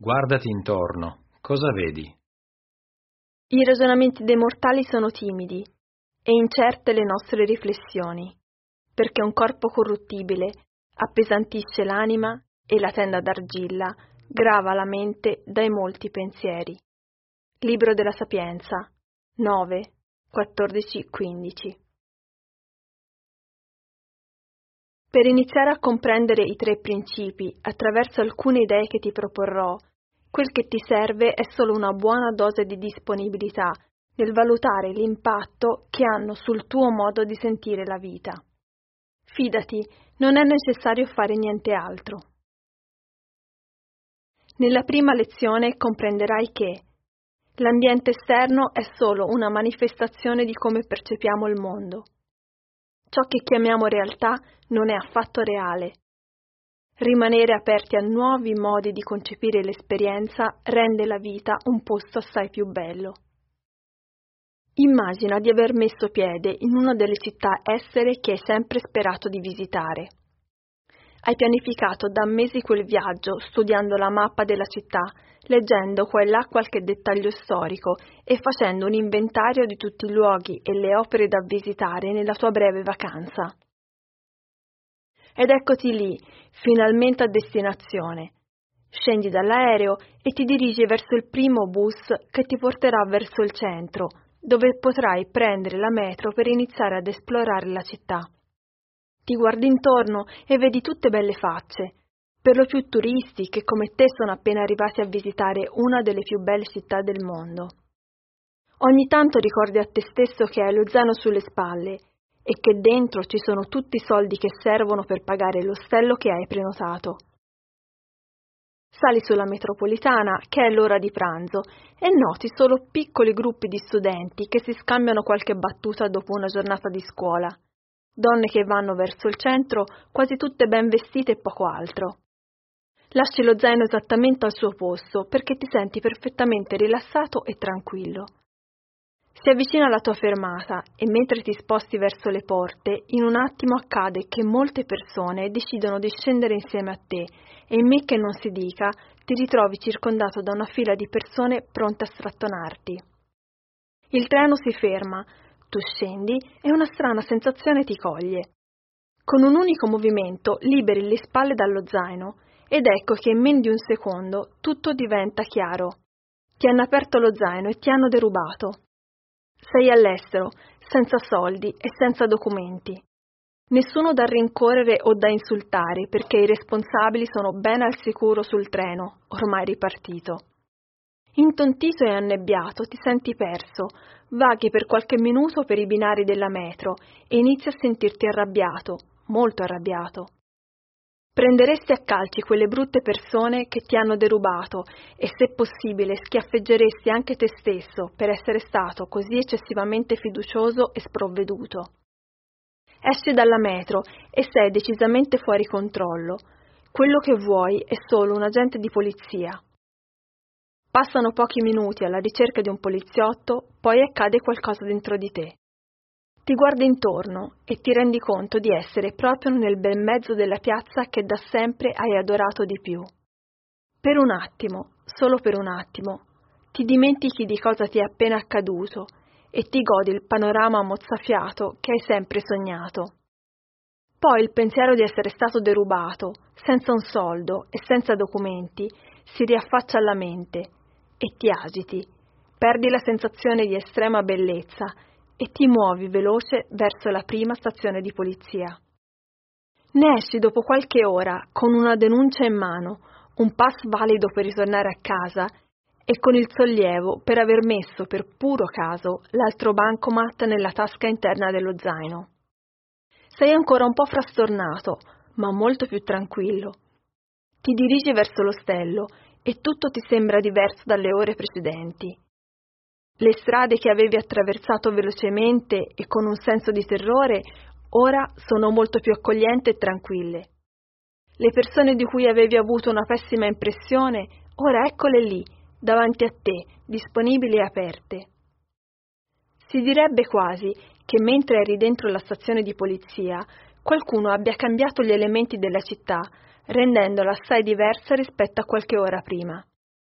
Guardati intorno. Cosa vedi? I ragionamenti dei mortali sono timidi e incerte le nostre riflessioni, perché un corpo corruttibile appesantisce l'anima e la tenda d'argilla grava la mente dai molti pensieri. Libro della Sapienza, 9, 14-15. Per iniziare a comprendere i tre principi attraverso alcune idee che ti proporrò, quel che ti serve è solo una buona dose di disponibilità nel valutare l'impatto che hanno sul tuo modo di sentire la vita. Fidati, non è necessario fare niente altro. Nella prima lezione comprenderai che l'ambiente esterno è solo una manifestazione di come percepiamo il mondo. Ciò che chiamiamo realtà non è affatto reale. Rimanere aperti a nuovi modi di concepire l'esperienza rende la vita un posto assai più bello. Immagina di aver messo piede in una delle città estere che hai sempre sperato di visitare. Hai pianificato da mesi quel viaggio studiando la mappa della città, leggendo qua e là qualche dettaglio storico e facendo un inventario di tutti i luoghi e le opere da visitare nella tua breve vacanza. Ed eccoti lì, finalmente a destinazione. Scendi dall'aereo e ti dirigi verso il primo bus che ti porterà verso il centro, dove potrai prendere la metro per iniziare ad esplorare la città. Ti guardi intorno e vedi tutte belle facce, per lo più turisti che come te sono appena arrivati a visitare una delle più belle città del mondo. Ogni tanto ricordi a te stesso che hai lo zaino sulle spalle e che dentro ci sono tutti i soldi che servono per pagare l'ostello che hai prenotato. Sali sulla metropolitana, che è l'ora di pranzo, e noti solo piccoli gruppi di studenti che si scambiano qualche battuta dopo una giornata di scuola. Donne che vanno verso il centro, quasi tutte ben vestite e poco altro. Lasci lo zaino esattamente al suo posto, perché ti senti perfettamente rilassato e tranquillo. Si avvicina la tua fermata e mentre ti sposti verso le porte, in un attimo accade che molte persone decidono di scendere insieme a te e in me che non si dica, ti ritrovi circondato da una fila di persone pronte a strattonarti. Il treno si ferma, tu scendi e una strana sensazione ti coglie. Con un unico movimento liberi le spalle dallo zaino ed ecco che in meno di un secondo tutto diventa chiaro. Ti hanno aperto lo zaino e ti hanno derubato. Sei all'estero, senza soldi e senza documenti. Nessuno da rincorrere o da insultare perché i responsabili sono ben al sicuro sul treno, ormai ripartito. Intontito e annebbiato ti senti perso, vaghi per qualche minuto per i binari della metro e inizi a sentirti arrabbiato, molto arrabbiato. Prenderesti a calci quelle brutte persone che ti hanno derubato e se possibile schiaffeggeresti anche te stesso per essere stato così eccessivamente fiducioso e sprovveduto. Esci dalla metro e sei decisamente fuori controllo. Quello che vuoi è solo un agente di polizia. Passano pochi minuti alla ricerca di un poliziotto, poi accade qualcosa dentro di te. Ti guardi intorno e ti rendi conto di essere proprio nel bel mezzo della piazza che da sempre hai adorato di più. Per un attimo, solo per un attimo, ti dimentichi di cosa ti è appena accaduto e ti godi il panorama mozzafiato che hai sempre sognato. Poi il pensiero di essere stato derubato, senza un soldo e senza documenti, si riaffaccia alla mente e ti agiti, perdi la sensazione di estrema bellezza e ti muovi veloce verso la prima stazione di polizia. Ne esci dopo qualche ora con una denuncia in mano, un pass valido per ritornare a casa e con il sollievo per aver messo per puro caso l'altro bancomat nella tasca interna dello zaino. Sei ancora un po' frastornato, ma molto più tranquillo. Ti dirigi verso l'ostello e tutto ti sembra diverso dalle ore precedenti. Le strade che avevi attraversato velocemente e con un senso di terrore, ora sono molto più accoglienti e tranquille. Le persone di cui avevi avuto una pessima impressione, ora eccole lì, davanti a te, disponibili e aperte. Si direbbe quasi che mentre eri dentro la stazione di polizia, qualcuno abbia cambiato gli elementi della città, rendendola assai diversa rispetto a qualche ora prima.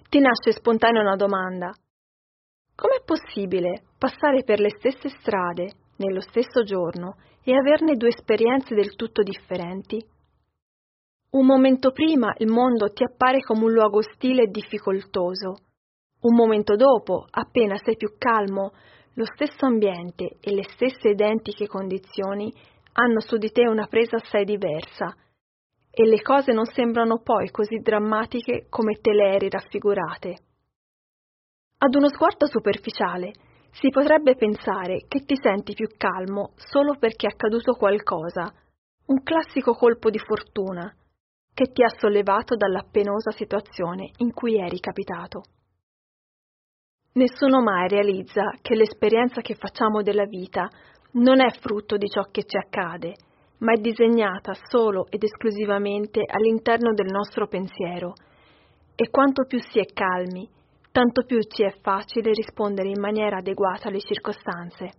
ti nasce spontanea una domanda. Com'è possibile passare per le stesse strade, nello stesso giorno, e averne due esperienze del tutto differenti? Un momento prima il mondo ti appare come un luogo ostile e difficoltoso. Un momento dopo, appena sei più calmo, lo stesso ambiente e le stesse identiche condizioni hanno su di te una presa assai diversa, e le cose non sembrano poi così drammatiche come te le eri raffigurate. Ad uno sguardo superficiale si potrebbe pensare che ti senti più calmo solo perché è accaduto qualcosa, un classico colpo di fortuna, che ti ha sollevato dalla penosa situazione in cui eri capitato. Nessuno mai realizza che l'esperienza che facciamo della vita non è frutto di ciò che ci accade, ma è disegnata solo ed esclusivamente all'interno del nostro pensiero, e quanto più si è calmi, tanto più ci è facile rispondere in maniera adeguata alle circostanze.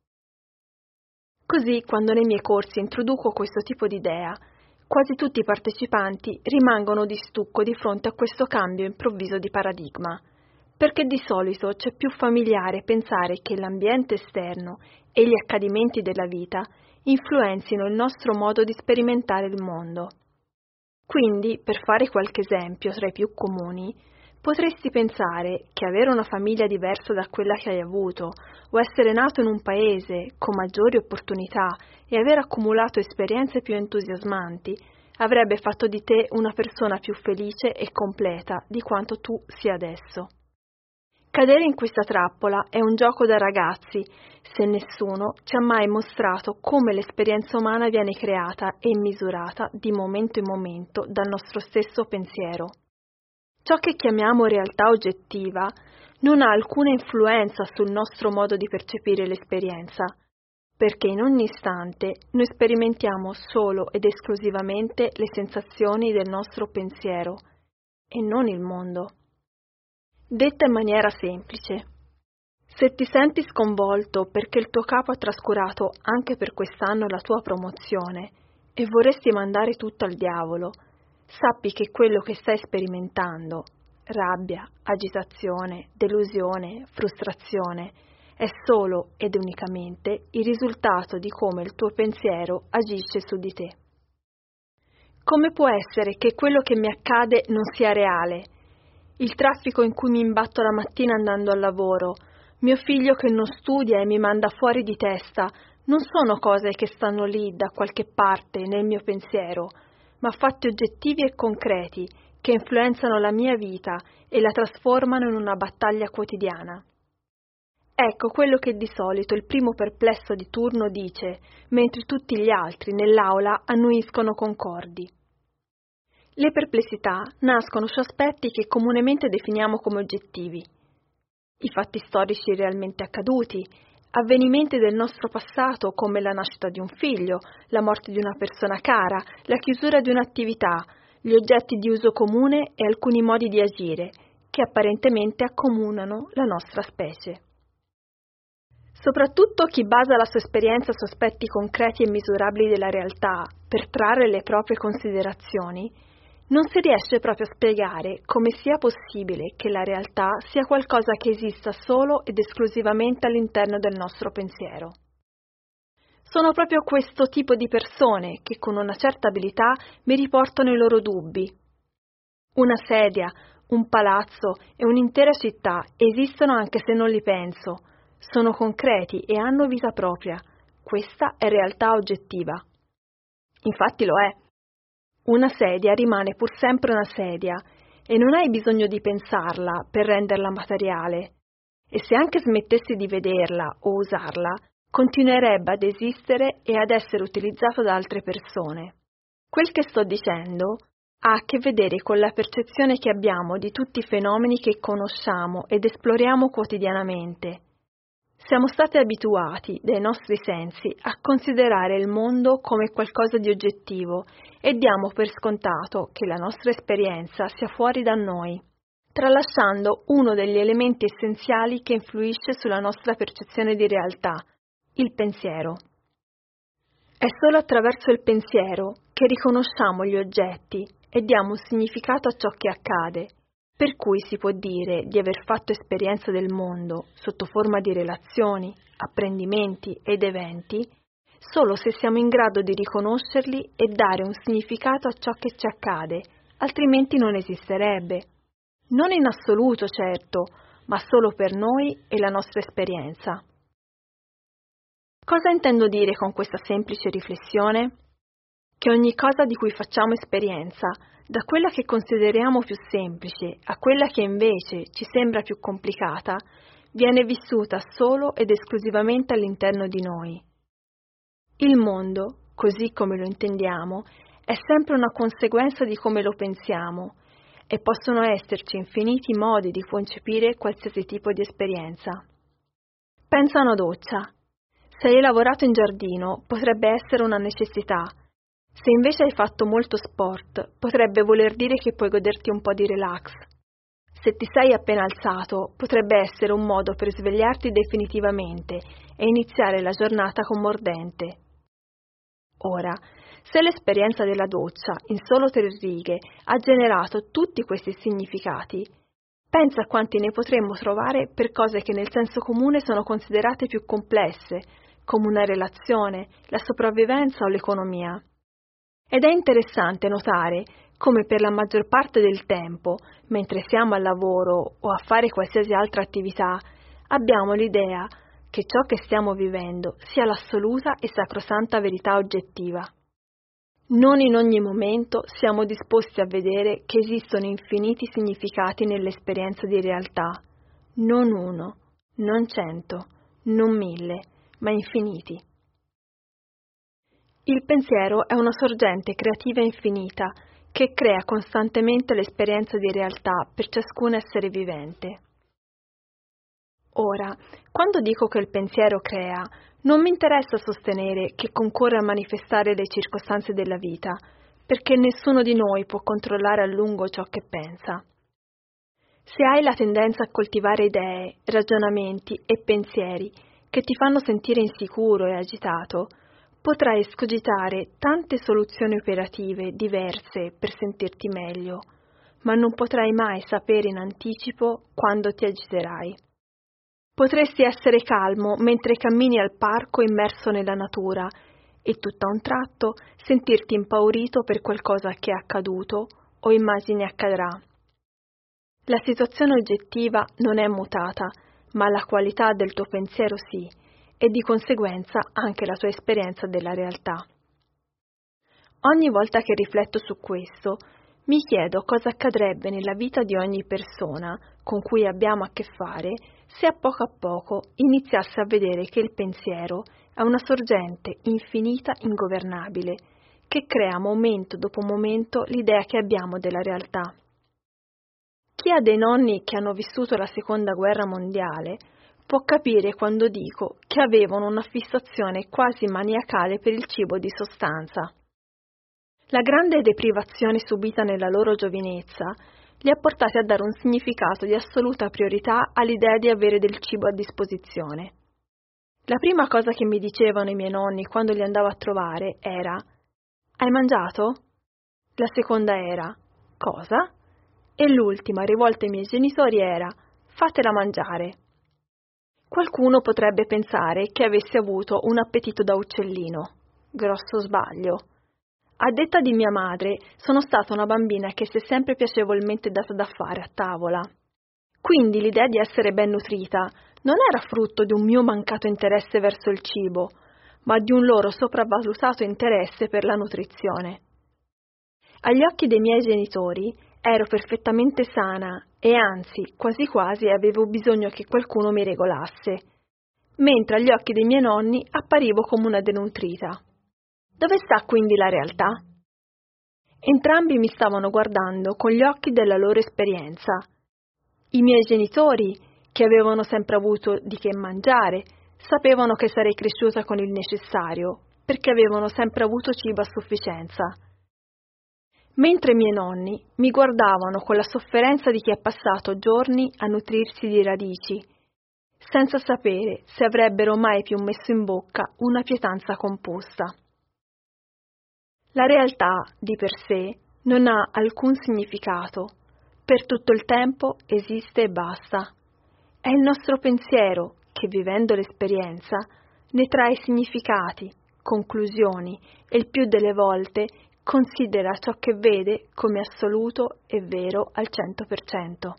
Così, quando nei miei corsi introduco questo tipo di idea, quasi tutti i partecipanti rimangono di stucco di fronte a questo cambio improvviso di paradigma, perché di solito c'è più familiare pensare che l'ambiente esterno e gli accadimenti della vita influenzino il nostro modo di sperimentare il mondo. Quindi, per fare qualche esempio tra i più comuni, potresti pensare che avere una famiglia diversa da quella che hai avuto, o essere nato in un paese con maggiori opportunità e aver accumulato esperienze più entusiasmanti, avrebbe fatto di te una persona più felice e completa di quanto tu sia adesso. Cadere in questa trappola è un gioco da ragazzi, se nessuno ci ha mai mostrato come l'esperienza umana viene creata e misurata di momento in momento dal nostro stesso pensiero. Ciò che chiamiamo realtà oggettiva non ha alcuna influenza sul nostro modo di percepire l'esperienza, perché in ogni istante noi sperimentiamo solo ed esclusivamente le sensazioni del nostro pensiero e non il mondo. Detta in maniera semplice, se ti senti sconvolto perché il tuo capo ha trascurato anche per quest'anno la tua promozione e vorresti mandare tutto al diavolo, sappi che quello che stai sperimentando, rabbia, agitazione, delusione, frustrazione, è solo ed unicamente il risultato di come il tuo pensiero agisce su di te. Come può essere che quello che mi accade non sia reale? Il traffico in cui mi imbatto la mattina andando al lavoro, mio figlio che non studia e mi manda fuori di testa, non sono cose che stanno lì da qualche parte nel mio pensiero, ma fatti oggettivi e concreti che influenzano la mia vita e la trasformano in una battaglia quotidiana. Ecco quello che di solito il primo perplesso di turno dice, mentre tutti gli altri nell'aula annuiscono concordi. Le perplessità nascono su aspetti che comunemente definiamo come oggettivi. I fatti storici realmente accaduti, avvenimenti del nostro passato come la nascita di un figlio, la morte di una persona cara, la chiusura di un'attività, gli oggetti di uso comune e alcuni modi di agire che apparentemente accomunano la nostra specie. Soprattutto chi basa la sua esperienza su aspetti concreti e misurabili della realtà per trarre le proprie considerazioni, non si riesce proprio a spiegare come sia possibile che la realtà sia qualcosa che esista solo ed esclusivamente all'interno del nostro pensiero. Sono proprio questo tipo di persone che con una certa abilità mi riportano i loro dubbi. Una sedia, un palazzo e un'intera città esistono anche se non li penso, sono concreti e hanno vita propria. Questa è realtà oggettiva. Infatti lo è. Una sedia rimane pur sempre una sedia e non hai bisogno di pensarla per renderla materiale. E se anche smettessi di vederla o usarla, continuerebbe ad esistere e ad essere utilizzata da altre persone. Quel che sto dicendo ha a che vedere con la percezione che abbiamo di tutti i fenomeni che conosciamo ed esploriamo quotidianamente. Siamo stati abituati dai nostri sensi a considerare il mondo come qualcosa di oggettivo e diamo per scontato che la nostra esperienza sia fuori da noi, tralasciando uno degli elementi essenziali che influisce sulla nostra percezione di realtà, il pensiero. È solo attraverso il pensiero che riconosciamo gli oggetti e diamo un significato a ciò che accade, Per cui si può dire di aver fatto esperienza del mondo sotto forma di relazioni, apprendimenti ed eventi solo se siamo in grado di riconoscerli e dare un significato a ciò che ci accade, altrimenti non esisterebbe. Non in assoluto, certo, ma solo per noi e la nostra esperienza. Cosa intendo dire con questa semplice riflessione? Che ogni cosa di cui facciamo esperienza, da quella che consideriamo più semplice a quella che invece ci sembra più complicata, viene vissuta solo ed esclusivamente all'interno di noi. Il mondo, così come lo intendiamo, è sempre una conseguenza di come lo pensiamo e possono esserci infiniti modi di concepire qualsiasi tipo di esperienza. Pensa a una doccia. Se hai lavorato in giardino, potrebbe essere una necessità. Se invece hai fatto molto sport, potrebbe voler dire che puoi goderti un po' di relax. Se ti sei appena alzato, potrebbe essere un modo per svegliarti definitivamente e iniziare la giornata con mordente. Ora, se l'esperienza della doccia, in solo 3 righe, ha generato tutti questi significati, pensa a quanti ne potremmo trovare per cose che nel senso comune sono considerate più complesse, come una relazione, la sopravvivenza o l'economia. Ed è interessante notare come per la maggior parte del tempo, mentre siamo al lavoro o a fare qualsiasi altra attività, abbiamo l'idea che ciò che stiamo vivendo sia l'assoluta e sacrosanta verità oggettiva. Non in ogni momento siamo disposti a vedere che esistono infiniti significati nell'esperienza di realtà, non 1, non 100, non 1000, ma infiniti. Il pensiero è una sorgente creativa infinita che crea costantemente l'esperienza di realtà per ciascun essere vivente. Ora, quando dico che il pensiero crea, non mi interessa sostenere che concorre a manifestare le circostanze della vita, perché nessuno di noi può controllare a lungo ciò che pensa. Se hai la tendenza a coltivare idee, ragionamenti e pensieri che ti fanno sentire insicuro e agitato, potrai escogitare tante soluzioni operative diverse per sentirti meglio, ma non potrai mai sapere in anticipo quando ti agiterai. Potresti essere calmo mentre cammini al parco immerso nella natura e tutto a un tratto sentirti impaurito per qualcosa che è accaduto o immagini accadrà. La situazione oggettiva non è mutata, ma la qualità del tuo pensiero sì, e di conseguenza anche la tua esperienza della realtà. Ogni volta che rifletto su questo, mi chiedo cosa accadrebbe nella vita di ogni persona con cui abbiamo a che fare se a poco iniziasse a vedere che il pensiero è una sorgente infinita, ingovernabile, che crea momento dopo momento l'idea che abbiamo della realtà. Chi ha dei nonni che hanno vissuto la Seconda Guerra Mondiale può capire quando dico che avevano una fissazione quasi maniacale per il cibo di sostanza. La grande deprivazione subita nella loro giovinezza li ha portati a dare un significato di assoluta priorità all'idea di avere del cibo a disposizione. La prima cosa che mi dicevano i miei nonni quando li andavo a trovare era: «Hai mangiato?» La seconda era: «Cosa?» E l'ultima, rivolta ai miei genitori, era: «Fatela mangiare». Qualcuno potrebbe pensare che avessi avuto un appetito da uccellino. Grosso sbaglio. A detta di mia madre, sono stata una bambina che si è sempre piacevolmente data da fare a tavola. Quindi l'idea di essere ben nutrita non era frutto di un mio mancato interesse verso il cibo, ma di un loro sopravvalutato interesse per la nutrizione. Agli occhi dei miei genitori ero perfettamente sana e anzi, quasi quasi avevo bisogno che qualcuno mi regolasse, mentre agli occhi dei miei nonni apparivo come una denutrita. Dove sta quindi la realtà? Entrambi mi stavano guardando con gli occhi della loro esperienza. I miei genitori, che avevano sempre avuto di che mangiare, sapevano che sarei cresciuta con il necessario, perché avevano sempre avuto cibo a sufficienza. Mentre i miei nonni mi guardavano con la sofferenza di chi ha passato giorni a nutrirsi di radici, senza sapere se avrebbero mai più messo in bocca una pietanza composta. La realtà, di per sé, non ha alcun significato, per tutto il tempo esiste e basta. È il nostro pensiero che, vivendo l'esperienza, ne trae significati, conclusioni e il più delle volte considera ciò che vede come assoluto e vero al 100%.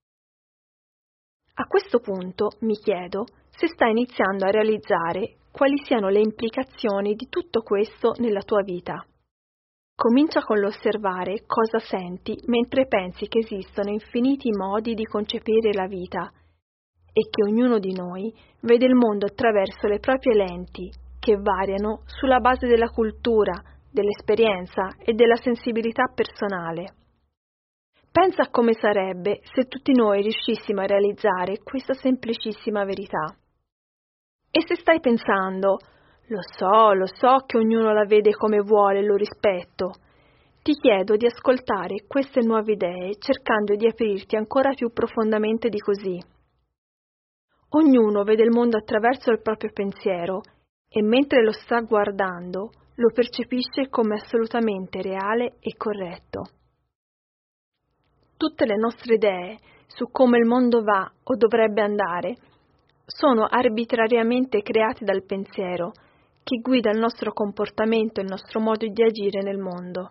A questo punto mi chiedo se stai iniziando a realizzare quali siano le implicazioni di tutto questo nella tua vita. Comincia con l'osservare cosa senti mentre pensi che esistono infiniti modi di concepire la vita e che ognuno di noi vede il mondo attraverso le proprie lenti, che variano sulla base della cultura, dell'esperienza e della sensibilità personale. Pensa a come sarebbe se tutti noi riuscissimo a realizzare questa semplicissima verità. E se stai pensando, lo so che ognuno la vede come vuole e lo rispetto, ti chiedo di ascoltare queste nuove idee cercando di aprirti ancora più profondamente di così. Ognuno vede il mondo attraverso il proprio pensiero e mentre lo sta guardando lo percepisce come assolutamente reale e corretto. Tutte le nostre idee su come il mondo va o dovrebbe andare sono arbitrariamente create dal pensiero che guida il nostro comportamento e il nostro modo di agire nel mondo.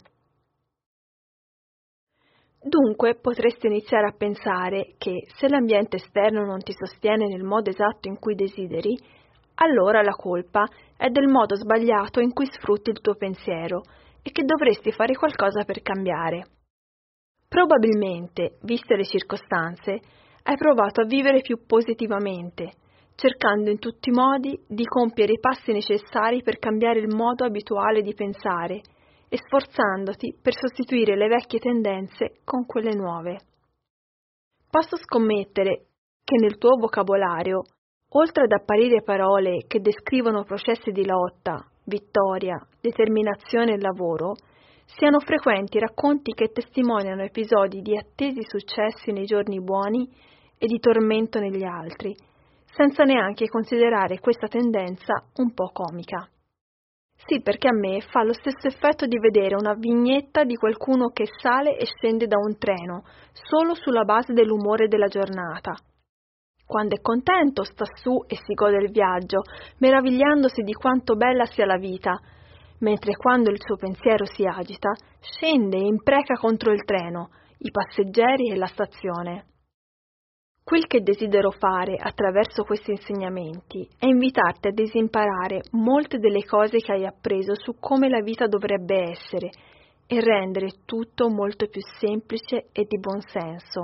Dunque potresti iniziare a pensare che se l'ambiente esterno non ti sostiene nel modo esatto in cui desideri, allora la colpa è del modo sbagliato in cui sfrutti il tuo pensiero e che dovresti fare qualcosa per cambiare. Probabilmente, viste le circostanze, hai provato a vivere più positivamente, cercando in tutti i modi di compiere i passi necessari per cambiare il modo abituale di pensare e sforzandoti per sostituire le vecchie tendenze con quelle nuove. Posso scommettere che nel tuo vocabolario, oltre ad apparire parole che descrivono processi di lotta, vittoria, determinazione e lavoro, siano frequenti racconti che testimoniano episodi di attesi successi nei giorni buoni e di tormento negli altri, senza neanche considerare questa tendenza un po' comica. Sì, perché a me fa lo stesso effetto di vedere una vignetta di qualcuno che sale e scende da un treno, solo sulla base dell'umore della giornata. Quando è contento sta su e si gode il viaggio, meravigliandosi di quanto bella sia la vita, mentre quando il suo pensiero si agita, scende e impreca contro il treno, i passeggeri e la stazione. Quel che desidero fare attraverso questi insegnamenti è invitarti a disimparare molte delle cose che hai appreso su come la vita dovrebbe essere e rendere tutto molto più semplice e di buon senso.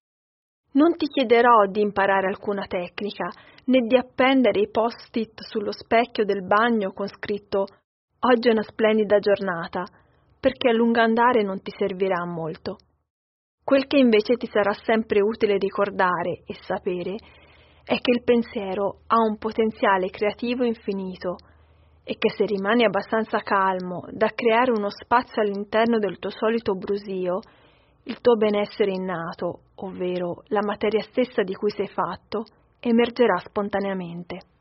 Non ti chiederò di imparare alcuna tecnica, né di appendere i post-it sullo specchio del bagno con scritto «Oggi è una splendida giornata», perché a lungo andare non ti servirà molto. Quel che invece ti sarà sempre utile ricordare e sapere è che il pensiero ha un potenziale creativo infinito e che se rimani abbastanza calmo da creare uno spazio all'interno del tuo solito brusio, il tuo benessere innato, ovvero la materia stessa di cui sei fatto, emergerà spontaneamente.